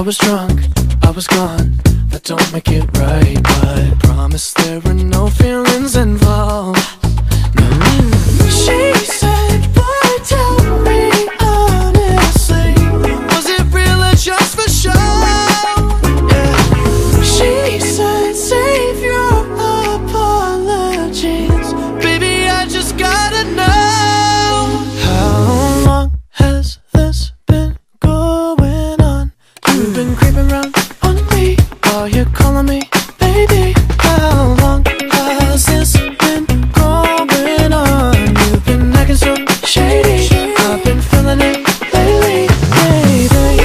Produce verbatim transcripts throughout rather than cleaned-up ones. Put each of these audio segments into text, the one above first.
was drunk, I was gone. That don't make it right, but promise there were no feelings involved. No. She said, boy, tell me honestly, was it real or just for show? Yeah. She said, save your apologies, baby, I just gotta know. How long has this been going on? You've been creeping around on me while you're calling me baby. How long has this been going on? You've been acting so shady, I've been feeling it lately, baby.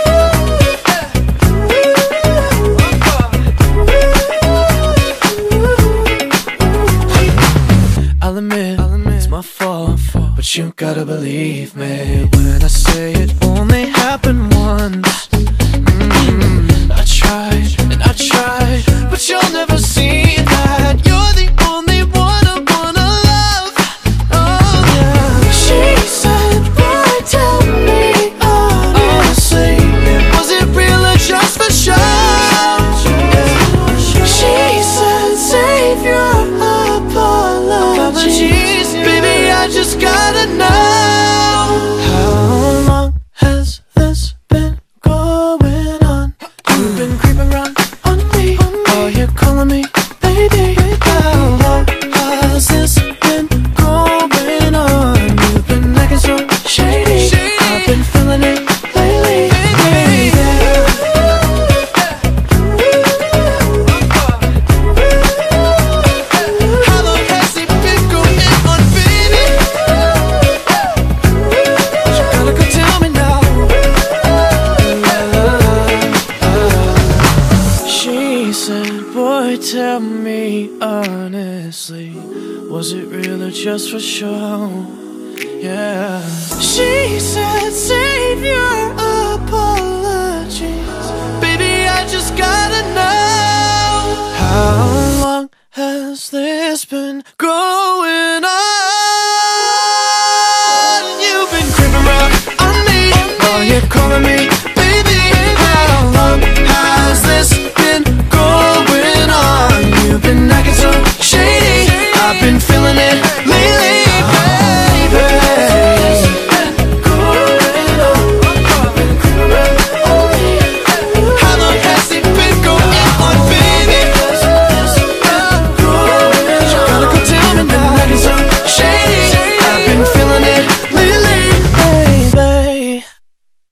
I'll admit, it's my fault, but you gotta believe me when I say it only happened once. Mm, I tried and I tried, but you'll never see that. You're the only one I wanna love. Oh yeah. She said, boy, tell me honestly, was it real or just for show? Yeah. She said, save your apologies, baby, I just gotta know. How long has this been going on? You've been creeping around on me while you're calling me baby. How long has this been going on? You've been acting so shady, I've been feeling it lately, baby. How long has it been going on, baby? You gotta go tell me now. She said, boy, tell me honestly, was it real or just for show? Yeah. She said, save your apologies, baby, I just gotta know. How long has this been going